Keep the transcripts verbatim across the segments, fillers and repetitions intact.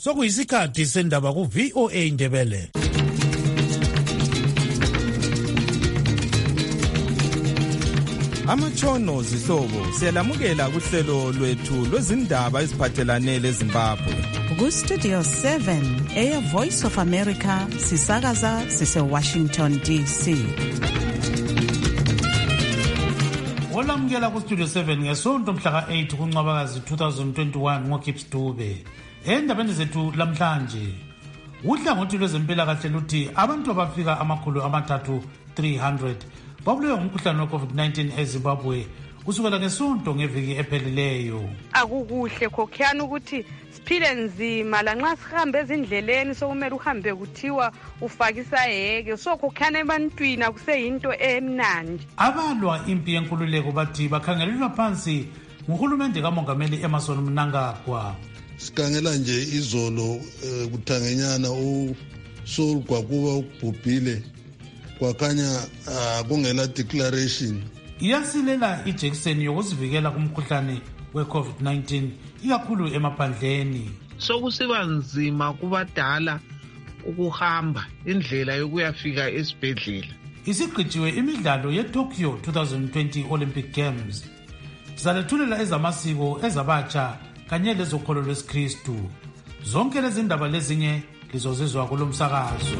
Sokuyisikhathi sendaba ku V O A Ndebele. Amatshono zihlobo siyalamukela kuhlelo lwethu lwezindaba eziphathelane leZimbabwe. Ku Studio seven, Air Voice of America, sisakaza sise Washington D C. Olamukela ku Studio seven ngesonto mhla ka eight kuNcwabakazi twenty twenty-one ngoKips Dube. Endabeni zethu lamhlanje, uhlangothi lwezempilakahle luthi abantu abafika amakhulu amathathu three hundred babulewe ngumkhuhlane we-COVID nineteen eZimbabwe kusukela ngesonto ngeviki ephelileyo. Akukuhle khokhiyana ukuthi siphile nzima lanxa sihambe ezindleleni sokumele uhambe kuthiwa ufakisa yeke so khokhiyana ebantwini akuseyinto emnandi. Abalwa impi yenkululeko bathi bakhangelelwa phansi nguhulumende kamongameli Emmerson Mnangagwa. Sikangela nje izolo kuthangenyana uSaul Gwakuba ubhubhile kwakhanya kungela declaration. Iyasilela ijekiseni yokuzivikela kumkhuhlane we-COVID nineteen ikakhulu emaphandleni. Sokusiba nzima kubadala ukuhamba indlela yokuyafika esibhedlela. Isigqijiwe imidlalo ye-Tokyo twenty twenty Olympic Games. Sizalethulela ezamasiko ezabatsha kanye lezokholo lwesikristu. Zonke lezi ndaba lezinye lizozizwa kulomsakazo.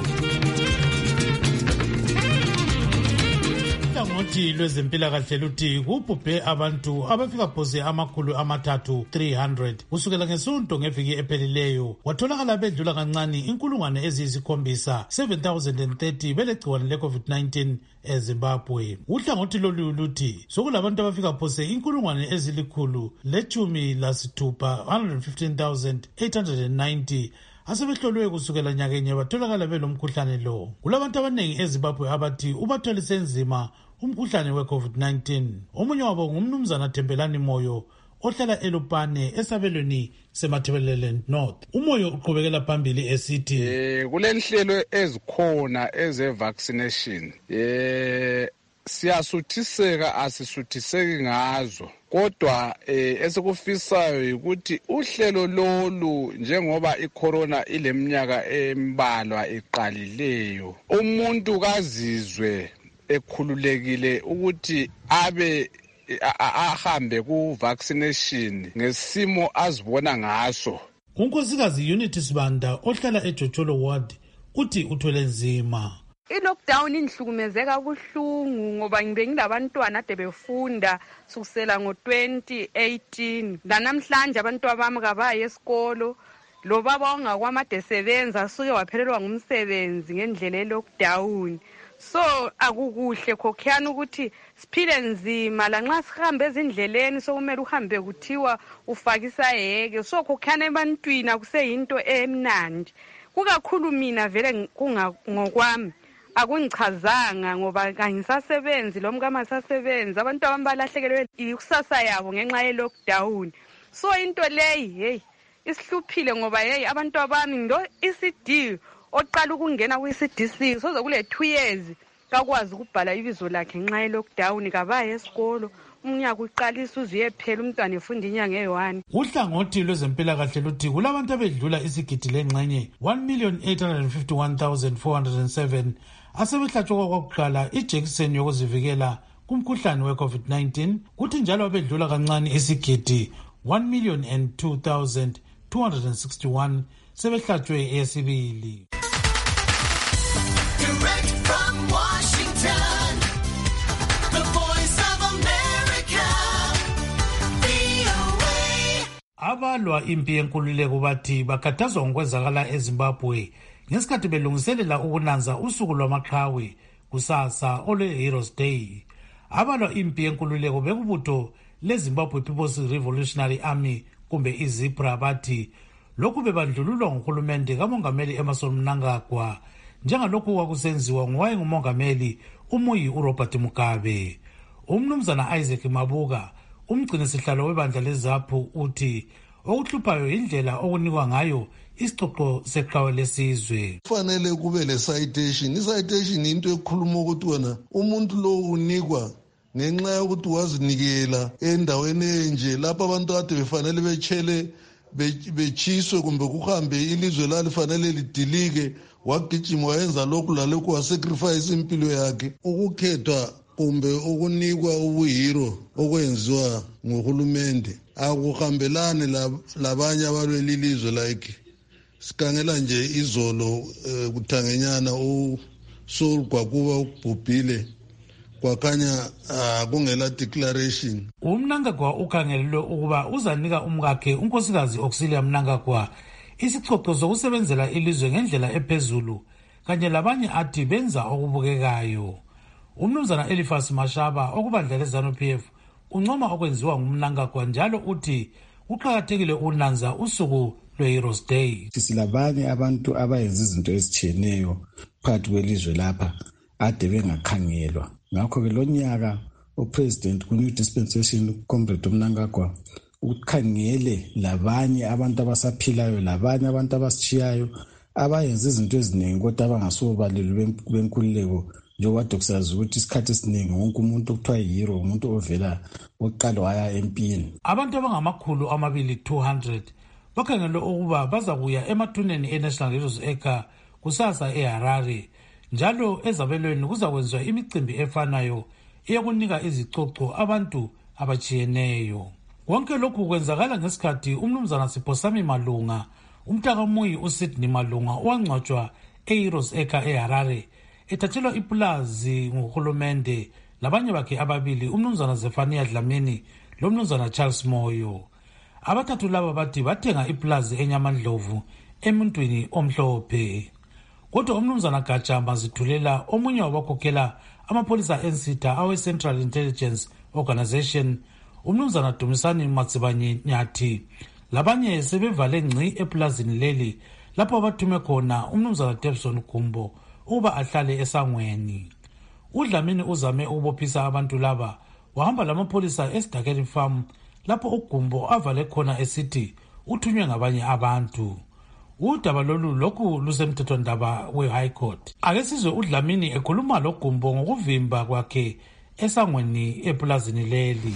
Uhlangothi lwezempilakahle luthi kubhubhe abantu abafika phose amakhulu amathathu three hundred kusukela ngesonto ngeviki ephelileyo. Watholakala bedlula kancane inkulungwane eziyisikhombisa seven thousand thirty belegciwane le-COVID nineteen eZimbabwe. Uhlangothi lolu luthi sokulabantu abafika phose inkulungwane ezilikhulu lechumi lasithupha one hundred fifteen thousand eight hundred ninety asebehlolwe kusukela nyakenye batholakala belomkhuhlane lo. Kulabantu abanengi eZimbabwe abathi ubatholise nzima umkhuhlane we-COVID nineteen. Omunye wabo ngumnumzana Thembelani Moyo ohlala eLupane esabelweni seMatabeleland North. Umoyo uqhubekela phambili esithi eh kulenhlelo ezikhona eze vaccination eh siyasuthiseka asisuthiseki ngazo kodwa eh esikufisayo ukuthi uhlelo lolu njengoba icorona ileminyaka embalwa eqalileyo umuntu kazizwe ekhululekile ukuthi abe ahambe ku vaccination ngesimo azibona ngaso. Unkosikazi Unity Sibanda ohlala eJotsolo Ward uthi uthwele nzima. I-lockdown inhlukumezeka kuhlungu ngoba ngibe ngilabantwana ade befunda sukusela ngo twenty eighteen. Lanamhlanje abantu abami kabaye esikolo lo baba ongakwamade sebenza suke waphelelwa ngumsebenzi ngendlela ye-lockdown. So akukuhle khokhiyana ukuthi siphile nzima lanxa sihambe ezindleleni sokumele uhambe kuthiwa ufakisa yeke so khokhiyana ebantwini akuseyinto emnandi. Kukakhulu mina vele kungokwami akungichazanga ngoba kangisasebenzi lo mkama sasebenzi abantu abami balahlekelwe ikusasa yabo ngenxa ye lockdown. So into leyi hey isihluphile ngoba hey abantu abami ndo E C D oqala ukungena ku C D C soze kule two years kakwazi ukubhala ibizo lakhe ngenxa ye lockdown kabaye esikolo umnyaka uqalisa uziyephela umntwana efunda inyanga e-one. Uhlangothi lwezempilakahle luthi kulabantu abedlula isigidi lengxenye one million eight hundred fifty-one thousand four hundred seven asebehlatshwa kwakuqala ijekiseni yokuzivikela kumkhuhlane we-COVID nineteen kuthi njalo abedlula kancane isigidi one million and two thousand two hundred sixty-one sebehlatshwe eyesibili. Direct from Washington, the voice of America, V O A. Abalwa impi yenkululeko bathi bakhathazwa ngokwenzakala eZimbabwe ngesikhathi belungiselela ukunanza usuku lwamaqhawe kusasa olwe-Heroes Day. Abalwa impi yenkululeko bekubutho leZimbabwe People's Revolutionary Army kumbe iZIPRA bathi lokhu bebandlululwa nguhulumende kamongameli Emmerson Mnangagwa njengalokhu kwakusenziwa ngowayengumongameli umuyi uRobert Mugabe. Umnumzana Isaac Mabuka umgcini sihlalo webandla leZAPU uthi okuhluphayo indlela okunikwa ngayo isicoco seqhawe lesizwe. Kufanele kube le citation. I-citation into ekhuluma ukuthi wena umuntu lo unikwa ngenxa yokuthi wazinikela endaweni enje lapha abantu kade befanele betshele bechiswe kumbe kuhambe ilizwe lalifanele lidilike wagijima wayenza lokhu lalokhu wasacrifice impilo yakhe. Ukukhethwa kumbe ukunikwa ubuhero okwenziwa ngohulumende akuhambelane labanye abalwela ilizwe like sikangela nje izolo kuthangenyana uSaul Gwakuba ukubhubhile kwakhanya kungela declaration. uMnangagwa ukhangelelwe ukuba uzanika umkakhe unkosikazi Auxilia Mnangagwa isicoco sokusebenzela ilizwe ngendlela ephezulu kanye labanye athi benza okubukekayo. Umnumzana Eliphas Mashaba okubandlela ZANU-P F uncoma okwenziwa nguMnangagwa njalo uthi uqhakathekile unanza usuku lwe-Heroes Day. Silabanye abantu abayenza izinto ezitshiyeneyo phakathi kwelizwe lapha ade bengakhangelwa. Ngakho ke lo nyaka upresident ku new dispensation comrade uMnangagwa ukhangele labanye abantu abasaphilayo labanye abantu abasichiyayo abayenza izinto eziningi kodwa abangasobaleli benkululeko njengoba dokusazi ukuthi isikhathi esiningi wonke umuntu okuthiwa yihero umuntu ovela oqala waya empini. Abantu abangamakhulu amabili two hundred bakhangelwe ukuba bazakuya emathuneni eNational Heroes Acre kusasa eHarare njalo ezabelweni kuzakwenziwa imicimbi efanayo eyokunika izicoco abantu abachiyeneyo. Konke lokhu kwenzakala ngesikhathi umnumzana Siphosami Malunga umntakamuyi uSydney Malunga owangcwatshwa eHeroes Acre eHarare ethathelwa ipulazi nguhulumende labanye bakhe ababili umnumzana Zephania Dlamini lomnumzana Charles Moyo. Abathathu laba bathi bathenga ipulazi eNyamandlovu emuntwini omhlophe. Kodwa umnumzana Gajamba Zithulela omunye wabakhokhela amapolisa ensitha awe Central Intelligence Organization umnumzana Dumisani Matsibanye-Nyathi labanye sebevale ngci epulazini leli lapho abathume khona umnumzana Debson Gumbo uba ahlale esangweni. uDlamini uzame ukubophisa abantu laba wahamba lamapolisa eSidakeni Farm lapho uGumbo avale khona esithi uthunywe ngabanye abantu. Udaba lolu lokhu lusemthethwandaba we-High Court. Ake sizwe uDlamini ekhuluma loGumbo ngokuvimba kwakhe esangweni epulazini leli.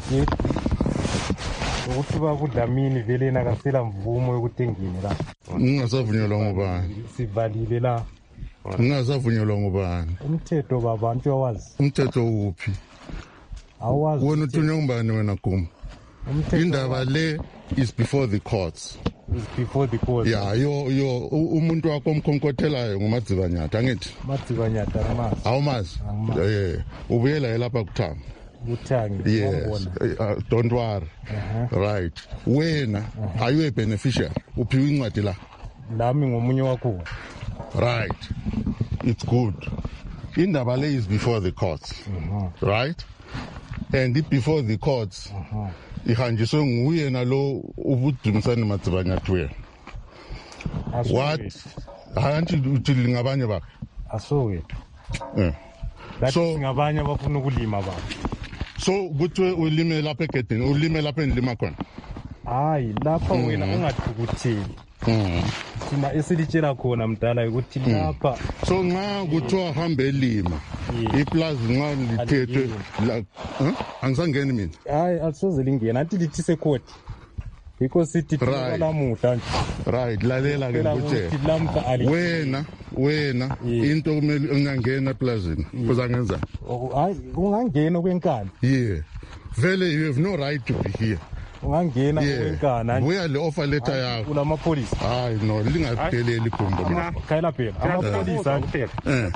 Ukuthi ba kuDlamini vele nakasela mvumo yokutengini la. Ungasavunyelwa ngubani? Sivalile la. Ungasavunyelwa ngubani? Umthetho babantu yawazi. Umthetho uphi? Awazi. Wena uthunywe ngubani wena Gumbo? Indaba le is before the courts. Is before the courts. Yeah, yo yo umuntu wakho omkhonkothelayo nguMadzibanyata angithi? Madzibanyata amazi. Awumazi? Eh, ubuyela lapha kuthanga. Uthangi. Yes. Uh, don't worry. Uh-huh. Right. Wena uh-huh. Are you a beneficiary? Uphiwe incwadi la. Lami ngomunye wakho. Right. It's good. Indaba le is before the courts. Uh-huh. Right? And it before the courts. Uh-huh. Ihanjiswe nguye nalo ubudumisani Matsibanyata we. What? Hayanti uthili ngabanye bakhe. Asoke. Eh. So ngabanye abafuna ukulima ba. So kuthiwe ulime lapha egedini ulime lapha endlima khona. Hayi lapha wena ungathukutheli. Mhm. Sina esilitshela khona mdala ukuthi lapha. So nxa kuthiwa hambe elima iplaza nxa lithethwe la angisangeni mina. Hayi asisoze lingena athi lithise court. Because sithi lamuhla nje. Right, lalela ke ukuthi wena wena into kumele ungangena eplazini kuzangenza. Hayi ungangena kwenkani. Yeah. Vele you have no right to be here. Ungangena kwenkani. Buya le offer letter yakho. Kulama police. Hayi no lingapheleli Gumbo. Khayela phela. Amapolisa eh.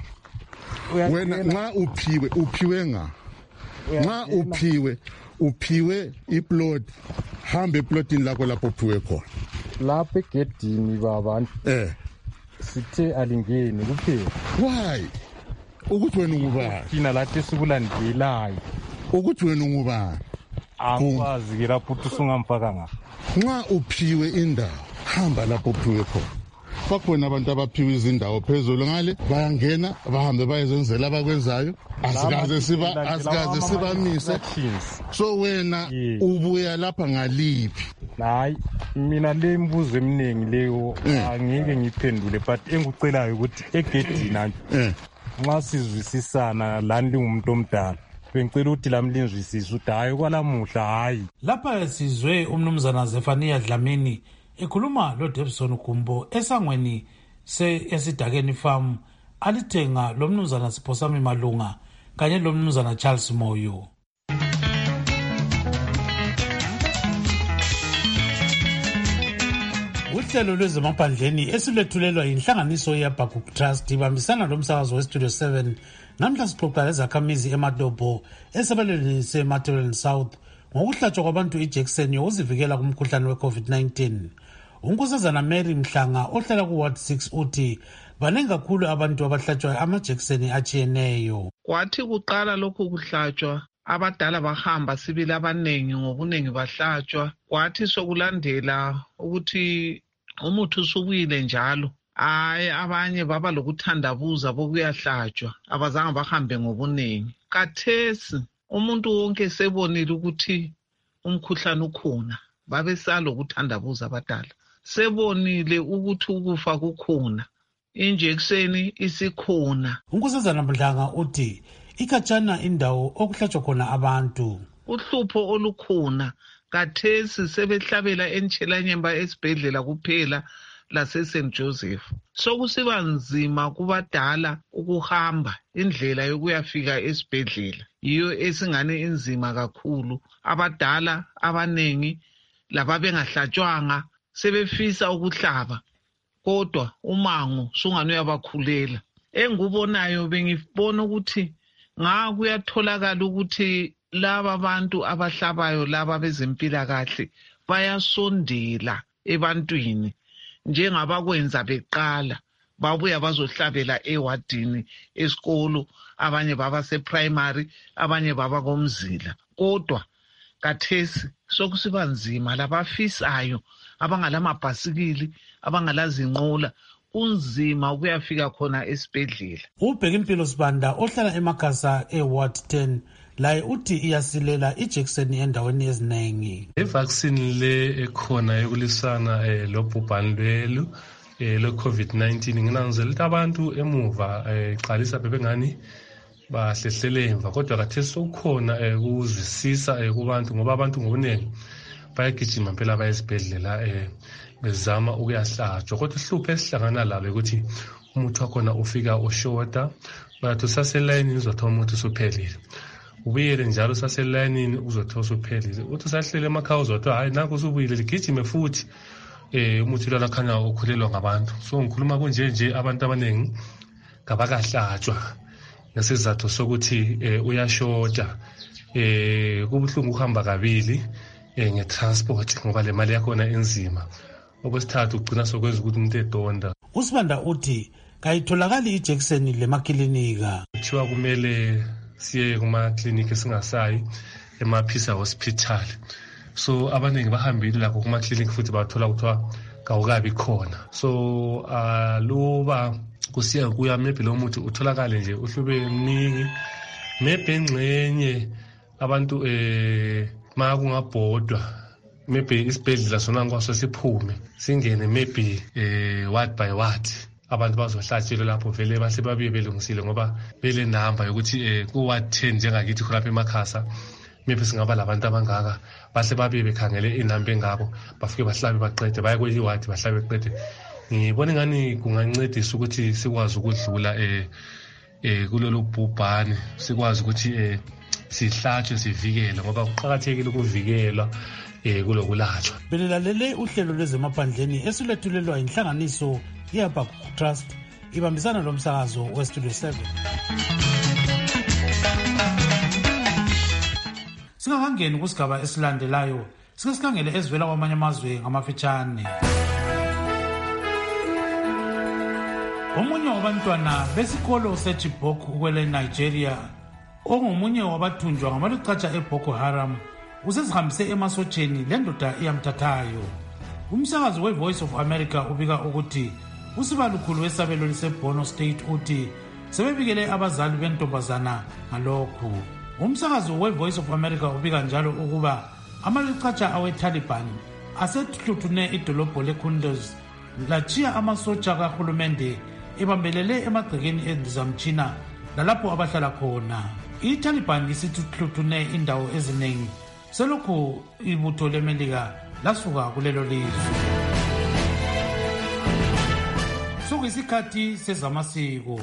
Wena nxa uphiwe uphiwe nga. Nxa uphiwe uphiwe iplot hambe eplotini lakho lapho uphiwe khona. Lapha egedini babantu. Eh. Sithe alingeni kuphela. Why? Ukuthi wena ungubani? Thina lathi sikulandelayo. Ukuthi wena ungubani? Akwazi ke lapho usungamfaka nga. Nxa uphiwe indawo hamba lapho uphiwe khona. Bakhona abantu abaphiwe izindawo phezulu ngale bayangena bahambe bayezenzela abakwenzayo asikaze siba asikaze sibamise. So wena ubuya lapha ngaliphi? Hayi mina le imbuzo eminingi leyo angeke ngiphendule but engikucelayo ukuthi egedini nje nxa sizwisisana lani lingumuntu omdala bengicela ukuthi lamlinzwisise ukuthi hayi kwalamuhla hayi. Lapha sizwe umnumzana Zefania Dlamini ekhuluma lo Davidson Gumbo esangweni se esidakeni farm alithenga lo mnumzana Siphosami Malunga kanye lo mnumzana Charles Moyo. Uhlelo lwezemaphandleni esilethulelwa yinhlanganiso yeBakuk Trust ibambisana lomsakazo weStudio seven namhla sixoxa lezakhamizi eMadobo esabelweni seMatabeleland South ngokuhlatshwa kwabantu ijekiseni yokuzivikela kumkhuhlane we-COVID nineteen. Unkosazana Mary Mhlanga ohlala ku-Ward six uthi baningi kakhulu abantu abahlatshwa amajekiseni achiyeneyo. Kwathi kuqala lokhu kuhlatshwa abadala bahamba sibili abanengi ngobuningi bahlatshwa, kwathi sokulandela ukuthi umuthi usubuyile njalo hayi abanye baba lokuthandabuza bokuyahlatshwa abazange bahambe ngobuningi. Kathesi umuntu wonke sebonile ukuthi umkhuhlane ukhona, babe salokuthandabuza abadala. Sebonile ukuthi ukufa kukhona, injekiseni isikhona. Unkosazana Mhlanga uthi ikhatshana indawo okuhlatshwa khona abantu. Uhlupho olukhona kathesi sebehlabela entshelanyemba esibhedlela kuphela lase Saint Joseph. Sokusiba nzima kubadala ukuhamba indlela yokuyafika esibhedlela, yiyo esingane inzima kakhulu. Abadala abanengi laba bengahlatshwanga sebefisa ukuhlaba, kodwa umango sungane uyabakhulela. Engubonayo bengibona ukuthi nga kuyatholakala ukuthi laba abantu abahlabayo laba bezempilakahle bayasondela ebantwini njengabakwenza beqala, babuya bazohlabela ewadini esikolo, abanye baba seprimary, abanye baba komzila. Kodwa kathesi sokusiba nzima, labafisayo abangalamabhasikili abangalazinqola kunzima ukuyafika khona esibhedlela. Ubheka impilo Sibanda ohlala eMakhasa eWard ten laye uthi iyasilela ijekiseni endaweni eziningi. I-vaccine le ekhona yokulisana eh, lobhubhane lwelu eh, lo-COVID nineteen nginanzela ukuthi abantu emuva iqalisa eh, bebengani bahlehlele emva, kodwa kathesi sokukhona eh, ukuzwisisa eh, kubantu ngoba abantu ngobuningi bayagijima phela bayesibhedlela eh, bezama ukuyahlatshwa, kodwa ihlupho esihlangana lalo ukuthi umuthi wakhona ufika ushoda, bathi usaselayinini uzothola umuthi usuphelile, ubuyele njalo usaselayinini uzothola usuphelile, uthi usahlele emakhaya uzothola hayi nanku usubuyile, ligijime futhi eh umuthi lona khanya ukhulelwa ngabantu. So ngikhuluma kunje nje abantu abaningi ngabakahlatshwa ngesizathu sokuthi eh, uyashoda, eh kubuhlungu ukuhamba kabili eh, ngetransport ngoba le mali yakhona enzima. Okwesithathu ugcina sokwenza ukuthi umuntu edonda. uSibanda uthi kayitholakali ijekiseni lemakilinika. Kuthiwa kumele siye kumaklinikhi esingasayi emaphisa hospital, so abaningi bahambile lapho kumaklinikhi futhi bathola kuthiwa kawukabi khona. So aluba kusiya kuya maybe lo muthi utholakale nje uhlube mningi, maybe engxenye abantu eh makungabhodwa maybe isibhedlela sona ngwaso siphume singene maybe eh ward by ward, abantu bazohlatshelwa lapho vele bahle babuye belungisile ngoba bele number yokuthi eh ku ward ten njengakithi khona eMakhasa maybe singaba labantu abangaka, bahle babuye bekhangele inamba engabo bafike bahlabe baqede baye kweyi ward bahlabe beqede. Ngibona ngani kungancedisa ukuthi sikwazi ukudlula eh eh kulolu bhubhane, sikwazi ukuthi eh sihlatshwe sivikele ngoba kuqhakathekile ukuvikelwa eh kulokulatshwa. Belilalele uhlelo lwezemaphandleni esilethulelwa inhlanganiso yeBakuk Trust ibambisana lomsakazo weStudio seven. Singakangeni kusigaba esilandelayo, sike sikhangele ezivela kwamanye amazwe ngamafitshane. Omunye wabantwana besikolo seChibok ukwele Nigeria ongomunye wabathunjwa ngamalucatsha eBoko Haram usezihambise emasotsheni lendoda iyamthathayo. Umsakazi weVoice of America ubika ukuthi usibalukhulu wesabelo liseBorno State uthi sebebikele abazali bentombazana ngalokhu. Umsakazi weVoice of America ubika njalo ukuba amalucatsha aweTaliban asethluthune idolobho leKunduz lachiya amasotsha kahulumende ebambelele emagcekeni endizamtshina lalapho abahlala khona. iTaliban isithuthune indawo eziningi selokhu ibutho leMelika lasuka kulelo lizwe. Sokuyisikhathi sezamasiko.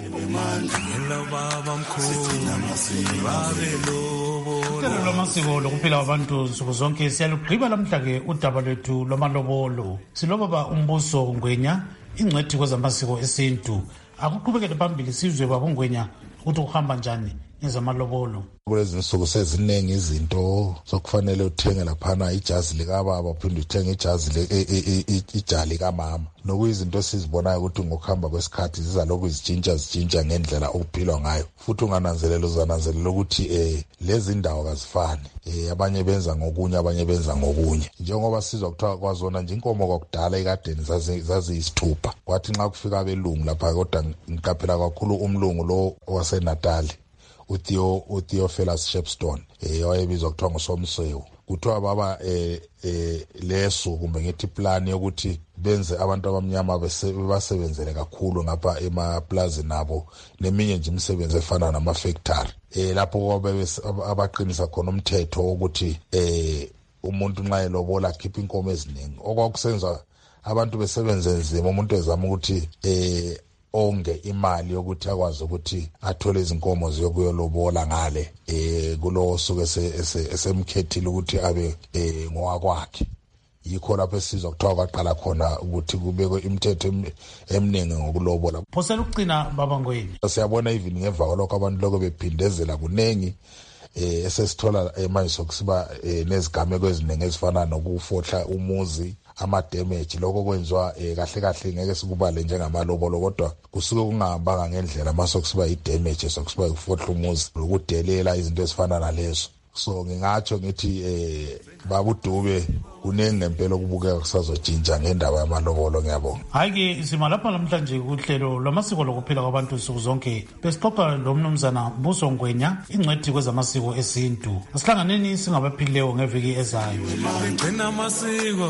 Uhlelo lwamasiko lokuphila kwabantu nsuku zonke siyalugqiba lamhla-ke udaba lwethu lwamalobolo. Silobaba uMbuso Ngwenya, ingcwethi kwezamasiko esintu. Akuqhubekele phambili sizwe baba uNgwenya ukuthi kuhamba njani ngezamalobolo. Kulezi nsuku seziningi izinto sokufanele uthenge laphana ijazi likababa uphinde uthenge ijazi ijazi likamama. Nokuyizinto sizibonayo ukuthi ngokuhamba kwesikhathi zizalokhu izitshintsha zitshintsha ngendlela okuphilwa ngayo. Futhi ungananzelela uzananzelela ukuthi eh lezi ndawo kazifani. Eh abanye benza ngokunye abanye benza ngokunye. Njengoba sizwa kuthiwa kwazona nje inkomo kwakudala ekadeni zazi zaziyisithupha. Kwathi nxa kufika abelungu lapha kodwa ngiqaphela kakhulu umlungu lo waseNatali. uTheo uTheophilus Shepstone eh wayebizwa kuthiwa ngosomsewu. Kuthiwa baba eh eh leso kumbe ngithi plan yokuthi benze abantu abamnyama basebenzele kakhulu ngapha emaplaza nabo neminye nje imisebenzi efana nama factory eh lapho kwabe abaqinisa khona umthetho ukuthi eh umuntu nxa elobola akhipha inkomo eziningi okwakusenza abantu besebenze nzima umuntu ezama ukuthi eh onge imali yokuthi akwazi ukuthi athole izinkomo ziyokuyolobola ngale eh kulo suke esemkhethile ukuthi abe eh ngowakwakhe. Yikho lapho esizwa kuthiwa kwaqala khona ukuthi kubekwe imithetho eminingi ngokulobola. Phosela ukugcina baba Ngwenya. Siyabona even ngemva kwalokho abantu lokho bephindezela kunengi eh esesithola manje sokusiba nezigameko eziningi ezifana nokufohla umuzi ama-damage lokho kwenziwa eh, kahle kahle ngeke sikubale njengamalobolo kodwa kusuke kungahambanga ngendlela masokusiba i-damage sokusiba ukufohla umuzi lokudelela izinto ezifana nalezo. So ngingatsho ngithi eh babudube kunengi ngempela okubukeka kusazojinja ngendaba yamalobolo ngiyabonga. Hayi-ke sima lapha namhlanje kuhlelo lwamasiko lokuphila kwabantu nsuku zonke besixoxa lomnumzana Mbuso Ngwenya, ingcwethi kwezamasiko esintu. Asihlanganeni singabaphilileyo ngeviki ezayo. Gcina amasiko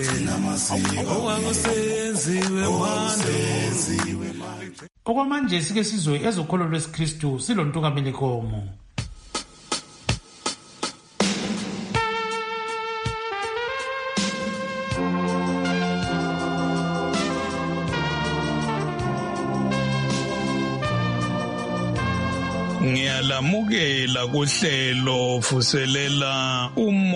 okwamanje sike sizwe ezokholo lwesikristu silontukameli khomo. Ngiyalamukela kuhlelo vuselela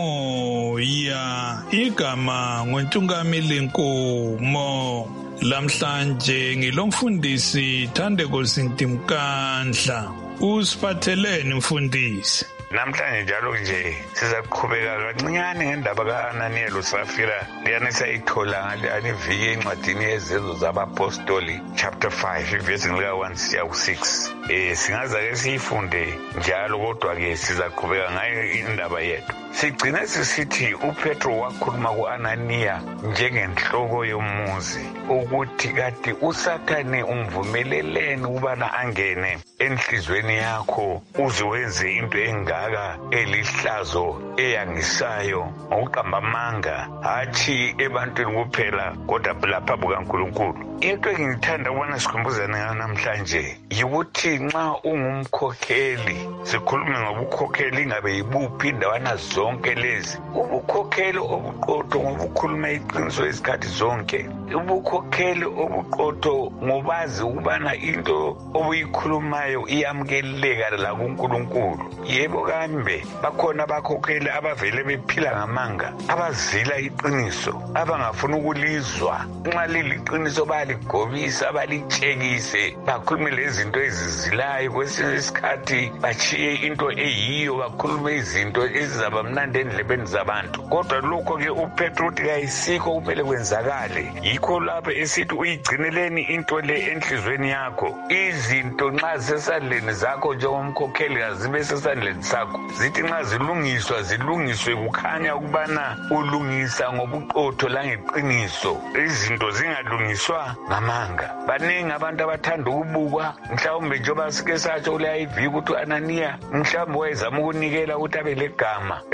umoya igama ngoNtungameli Nkomo. Lamhlanje ngilomfundisi Thandeko Sintimkandla. Usiphatheleni mfundisi? Namhlanje njalo nje sizaqhubeka kancinyane ngendaba kaAnaniya loSafira leyana sayithola ngale viki encwadini yezenzo zabapostoli chapter five verse lika one siya ku six. Eh singaza ke siyifunde njalo kodwa ke sizaqhubeka ngayo indaba yethu. Sigcina sisithi uPetro wakhuluma kuAnaniya njengenhloko yomuzi ukuthi kati uSathane umvumeleleni ubana angene enhlizweni yakho uze wenze into engaka elihlazo eyangisayo ngokuqamba amanga hathi ebantwini kuphela kodwa lapha bukaNkulunkulu. Into engithanda ukubona sikhumbuzana namhlanje yikuthi nxa ungumkhokheli sikhulume ngobukhokheli ngabe yibuphi indawana zonke lezi ubukhokheli obuqotho ngobukhuluma iqiniso isikhathi zonke ubukhokheli obuqotho ngobazi ukubana into obuyikhulumayo iyamukeleka la kuNkulunkulu. Yebo kambe bakhona abakhokheli abavele bephila ngamanga abazila iqiniso abangafuna ukulizwa nxa liliqiniso baligobisa balitshekise bakhulume lezinto ezizilayo kwesinye isikhathi bachiye into eyiyo bakhulume izinto ezizaba mnandi endlebeni zabantu. Kodwa lokho ke uPetro uthi kayisikho kumele kwenzakale. Yikho lapho esithi uyigcineleni into le enhlizweni yakho. Izinto nxa zisesandleni zakho njengomkhokheli azibe sesandleni sakho. Zithi nxa zilungiswa zilungiswe kukhanya ukubana ulungisa ngobuqotho langeqiniso. Izinto zingalungiswa ngamanga. Baningi abantu abathanda ukubukwa mhlawumbe njengoba sike satsho kuleyiviki ukuthi uAnaniya mhlawumbe wayezama ukunikela ukuthi abe legama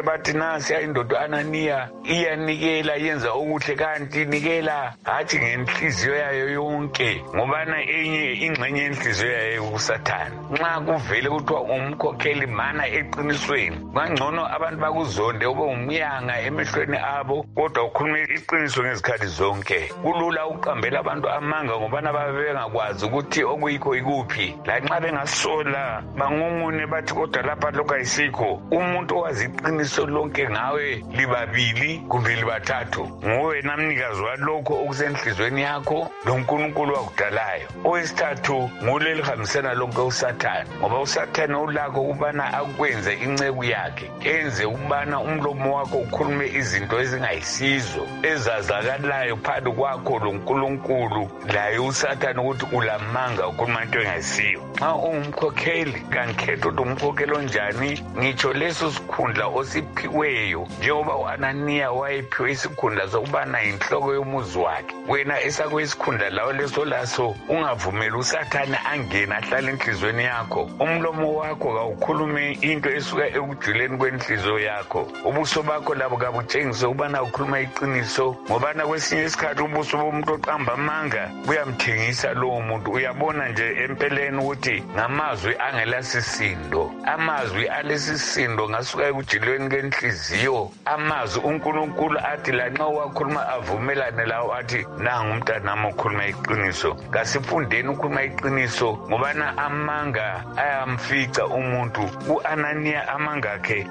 bathi nasi indoda Anania iyanikela yenza okuhle kanti nikela hathi ngenhliziyo yayo yonke ngobana enye ingxenye yenhliziyo yayo kuSathane. Nxa kuvele kuthiwa umkhokheli mana eqinisweni kangcono abantu bakuzonde ube umyanga emehlweni abo kodwa ukhuluma iqiniso ngezikhathi zonke. Kulula uqambela abantu amanga ngobana babe bengakwazi ukuthi okuyikho ikuphi lanxa bengasola bangungune bathi kodwa lapha lokho ayisikho. Umuntu owazi iqiniso lonke ngawe libabili kumbe libathathu nguwe namnikazi walokho okusenhlizweni yakho loNkulunkulu wakudalayo. Owesithathu ngule lihambisana lonke uSathane ngoba uSathane ulakho ukubana akwenze inceku yakhe enze ukubana umlomo wakho ukhulume izinto ezingayisizo ezazakalayo phakathi kwakho loNkulunkulu laye uSathane ukuthi ulamanga ukhuluma into engayisiyo. Xa ungumkhokheli kankhetho ukuthi umkhokheli onjani ngitsho leso sikhundla osiphiweyo njengoba uAnania wayephiwe isikhundla sokubana inhloko yomuzi wakhe wena esakho isikhundla lawo leso laso ungavumeli uSathane angena ahlala enhlizweni yakho. Umlomo wakho kawukhulume into esuka ekujuleni kwenhliziyo yakho. Ubuso bakho labo kabutshengise ubana ukhuluma iqiniso ngobana kwesinye isikhathi ubuso bomuntu oqamba amanga buyamthengisa lowo muntu. Uyabona nje empeleni ukuthi ngamazwi angelasisindo, amazwi alesisindo ngasuka ekujuleni kwenhliziyo, amazwi uNkulunkulu athi lanxa wakhuluma avumelane lawo athi nangu umntanami okhuluma iqiniso. Kasifundeni ukukhuluma iqiniso ngobana amanga ayamfica umuntu. uAnania amanga akhe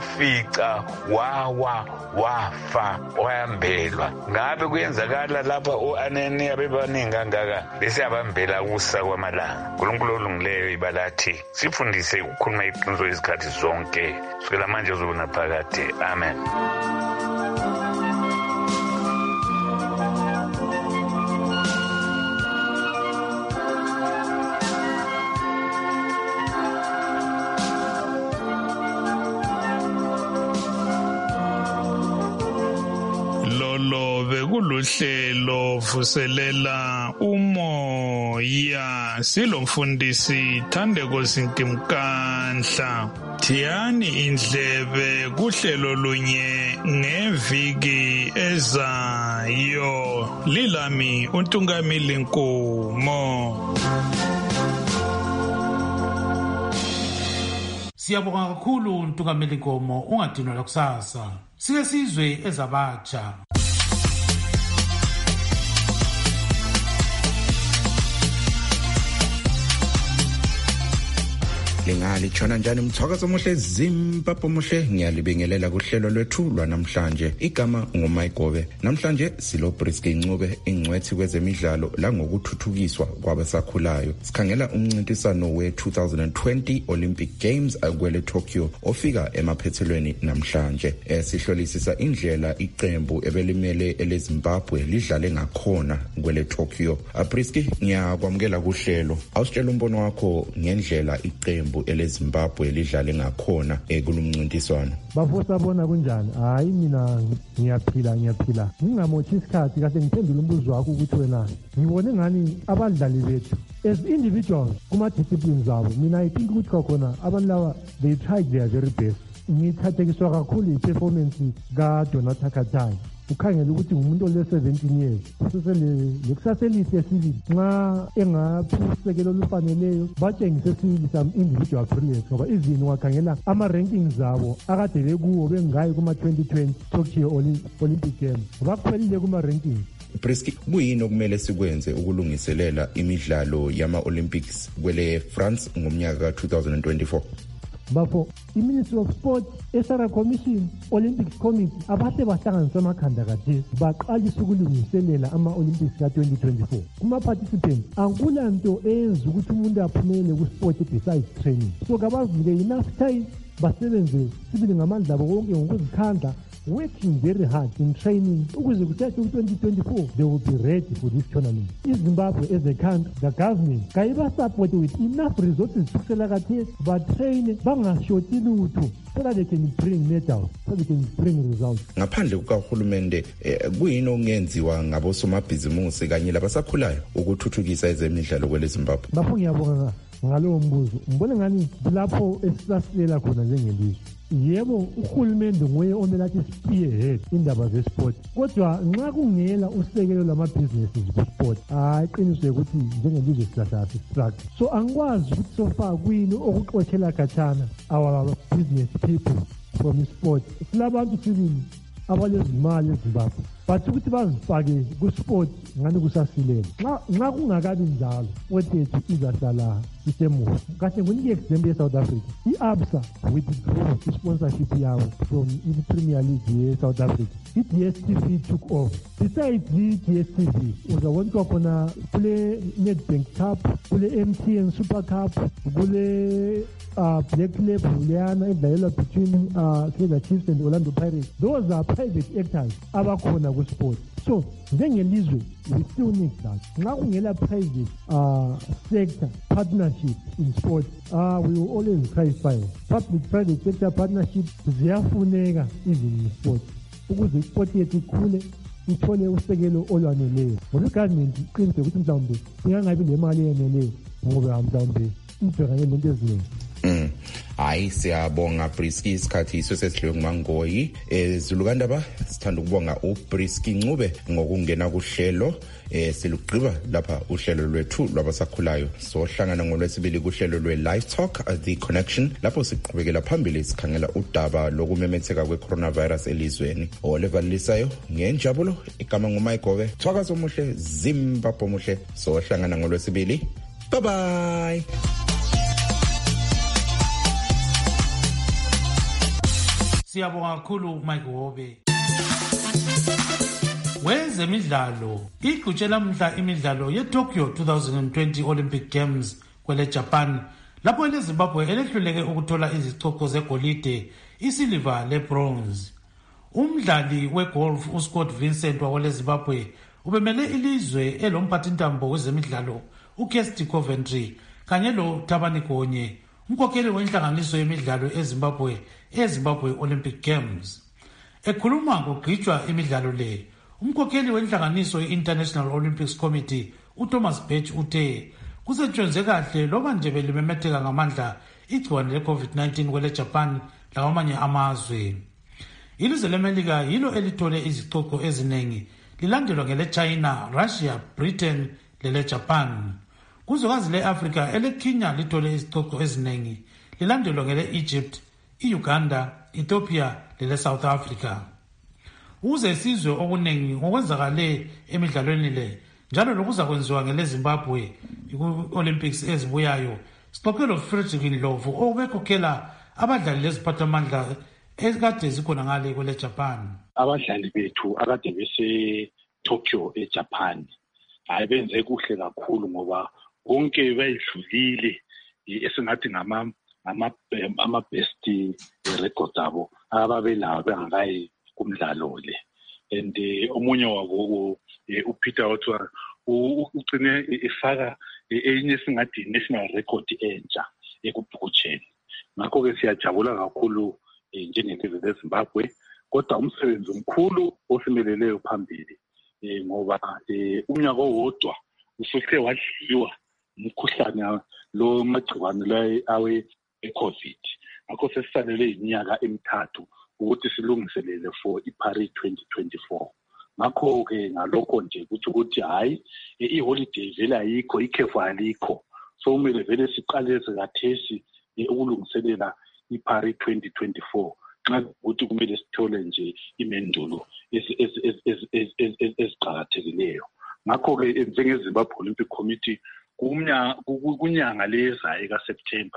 amfica wawa wafa wayambelwa. Ngabe kuyenzakala lapha uAnania bebaningi kangaka bese abambela kusa kwamalanga. uNkulunkulu olungileyo ibalathi sifundise ukukhuluma iqiniso izikhathi zonke sukela manje uzobona phakade. Amen. Bekuluhlelo vuselela umoya silomfundisi Thandeko Sintimkanhla. Thiyani indlebe kuhlelo lunye ngeviki ezayo. Lilami uNtungamili Nkomo. Siyabonga kakhulu uNtungamili Nkomo, ungadinwa kusasa. Sike sizwe ezabatsha. Lingali chona njani mthwakazo omuhle Zimbabwe muhle ngiyalibingelela kuhlelo lwethu lwanamhlanje. Igama nguMayigobe. Namhlanje silo Briski Ncube ingcwethi kwezemidlalo la ngokuthuthukiswa kwabasakhulayo. Sikhangela umncintiswano we twenty twenty Olympic Games kwele Tokyo ofika emaphethelweni namhlanje. Esihlolisisa indlela iqembu ebelimele eleZimbabwe lidlale ngakhona kwele Tokyo. Briski ngiyakwamukela kuhlelo. Awusitshela umbono wakho ngendlela iqembu eleZimbabwe lidlale ngakhona ekulumncintiswano. Bafosa bona kunjani? Hayi mina ngiyaphila ngiyaphila. Ngingamothi isikhathi kade ngiphendula umbuzo wakho ukuthi wena ngibone ngani abadlali bethu as individuals kuma disciplines zabo. Mina I think ukuthi khona abantu laba they tried their very best. Ngithathekiswa kakhulu iperformance ka Donata Katai. Ukhangela ukuthi umuntu ole seventeen years usesele lekusaselihle esibili nxa engaphusekelo lufaneleyo batshengise sibili some individual brilliance ngoba izini wakhangela ama rankings zabo akade bekuwo bengayi kuma twenty twenty Tokyo Olympic Games bakhwelile kuma rankings. Briski, kuyini okumele sikwenze ukulungiselela imidlalo yama Olympics kwele France ngomnyaka ka twenty twenty-four? Bafo iMinistry of Sport, S R Commission, Olympics Committee abase bahlanganisa amakhanda kade baqalisa ukulungiselela ama Olympics ka twenty twenty-four. Kuma participants akula nto eyenza ukuthi umuntu aphumele ku sport besides training. So kabazike enough time basebenze sibili ngamandla abo konke ngokuzikhandla, working very hard in training ukuze kuthi twenty twenty-four they will be ready for this tournament. Zimbabwe as a country, the government kayiba support with enough resources kusela kathi ba train bangashoti lutho so that they can bring medals, so they can bring results. Ngaphandle kukaHulumende kuyini ongenziwa ngabosomabhizimusi kanye labasakhulayo ukuthuthukisa ezemidlalo kwele Zimbabwe? Bafo ngiyabonga ngalowo mbuzo ngibona ngani lapho esasilela khona njengelizwe. Yebo uhulumende nguye omele athi spearhead indaba ze-sport, kodwa nxa kungela usekelo lama-businesses ku-sport hayi qiniso ukuthi njengelizwe silahlala sistruggle. So angikwazi ukuthi sofa kuyini okuxothela khatshana our business people from i-sport. Silabantu sibili abalezimali eZimbabwe but ukuthi bazifake ku-sport ngani kusasilela. Nxa kungakabi njalo wethethu izahlala isemuva. Kahle nginike example ye-South Africa. I-ABSA withdrew i-sponsorship yawo from i-Premier League ye-South Africa. I-D S T V took off. Besides i-D S T V uzabona khona kule Nedbank Cup, kule M T N Super Cup, kule uh, Black Label leyana edlalelwa between uh, Kaizer Chiefs and Orlando Pirates. Those are private actors abakhona ku-sport. So njengelizwe we still need that. Nxa kungela private uh, sector partnership in sport, uh, we will always cry fire. Public-private sector partnership ziyafuneka even in sport ukuze sport yethu ikhule ithole usekelo olwaneleyo. Ngoba igovernment iqinise ukuthi mhlawumbe ingangabi nemali eyeneleyo ngoba mhlawumbe ibhekane lento eziningi. Mm. Hayi siyabonga Brisky, isikhathi iso sesidlwe nguMangoyi. Ezulukandaba sithanda ukubonga uBrisky Ncube ngokungena kuhlelo. Eh silugqiba lapha uhlelo lwethu lwabasakhulayo. Sohlangana ngolwesibili kuhlelo lwe Live Talk at the Connection lapho siqhubekela phambili sikhangela udaba lokumemetheka kwe-coronavirus elizweni. Olevalisayo ngenjabulo igama nguMayigobe. Thwaka somuhle Zimbabwe muhle. Sohlangana ngolwesibili. Bye bye. Siyabonga kakhulu Mike Wobe. Wezemidlalo, iqhutshe lamhla imidlalo ye-Tokyo twenty twenty Olympic Games kwele Japan lapho leZimbabwe elehluleke ukuthola izicoco zegolide, isiliva lebronze. Umdlali wegolf uScott Vincent wakwele Zimbabwe ubemele ilizwe elomphathintambo wezemidlalo uKirsty Coventry kanye lo Thabani Gonye, umkhokheli wenhlanganiso yemidlalo eZimbabwe eZimbabwe Olympic Games. Ekhuluma ngokugqitshwa imidlalo le, umkhokheli wenhlanganiso ye-International Olympics Committee uThomas Bach uthe kusetshenzwe kahle loba nje belimemetheka ngamandla igciwane le-COVID nineteen kwele Japan lakwamanye amazwe. Ilizwe leMelika yilo elithole izicoco eziningi lilandelwa ngele China, Russia, Britain lele Japan. Kuzwekazi le-Afrika ele-Kenya lithole izicoco eziningi lilandelwa ngele Egypt, i-Uganda, Ethiopia lele South Africa. Uze sizwe okuningi ngokwenzakale emidlalweni le njalo lokuza kwenziwa ngele Zimbabwe ku-Olympics ezibuyayo. Sixoxelo Frederick Ndlovu obekhokhela abadlali leziphathamandla ekade zikhona ngale kwele Japan. Abadlali bethu akade bese Tokyo eJapan hayi benze kuhle kakhulu ngoba konke bayidlulile esingathi ngama ama ama best record abo ababelawo bengakayi kumdlalo le. And omunye wabo uPeter Otwa ucine efaka enye singathi national record entsha ekubhukutsheni. Ngakho ke siyajabula kakhulu njengelizwe leZimbabwe, kodwa umsebenzi omkhulu osimeleleyo phambili ngoba unyaka owodwa usuthe wadliwa umkhuhlane lo magciwane la awe eCovid. Ngakho sesisalele iminyaka emithathu ukuthi silungiselele for iParis twenty twenty-four. Ngakho ke ngalokho nje ukuthi ukuthi hayi iholiday vele ayikho, ikhefu alikho, so kumele vele siqale sikathesi ukulungiselela iParis twenty twenty-four nxa ukuthi kumele sithole nje imendulo eziqhakathekileyo. Ngakho ke njengeZimbabwe Olympic Committee kunyanga lezayo kaSeptember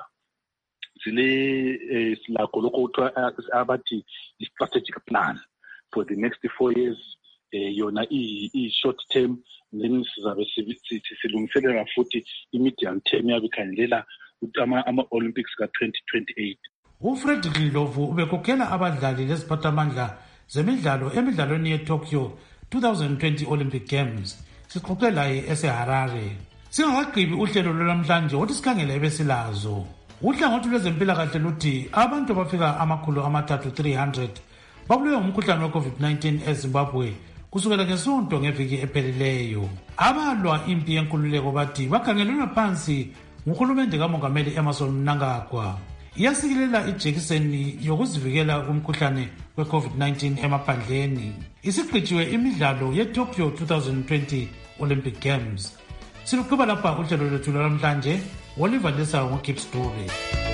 sile silakho lokho abathi strategic plan for the next four years, yona i short term, then sizabe silungiselela futhi i-medium term yabikhangelela ama Olympics ka twenty twenty-eight. uFrederick Ndlovu ubekhokhela abadlali leziphathamandla zemidlalo emidlalweni ye-Tokyo twenty twenty Olympic Games. Sixoxe laye eseHarare. Singakagqibi uhlelo lwamhlanje wothi sikhangele ebesilazo. Uhlangothi lwezempilakahle luthi abantu abafika amakhulu amathathu three hundred babulewe ngumkhuhlane we-COVID nineteen eZimbabwe kusukela ngesonto ngeviki ephelileyo. Abalwa impi yenkululeko bathi bakhangelelwa phansi nguhulumende kamongameli Emmerson Mnangagwa. Iyasikilela ijekiseni yokuzivikela kumkhuhlane we-COVID nineteen emaphandleni. Isigqijiwe imidlalo ye-Tokyo twenty twenty Olympic Games. Siluqhuba lapha uhlelo lwethu lwanamhlanje. Oliver Lesa ngoKip Story.